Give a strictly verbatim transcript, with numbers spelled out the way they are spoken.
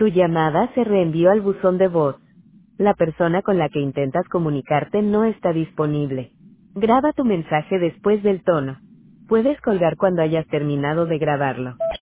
Tu llamada se reenvió al buzón de voz. La persona con la que intentas comunicarte no está disponible. Graba tu mensaje después del tono. Puedes colgar cuando hayas terminado de grabarlo.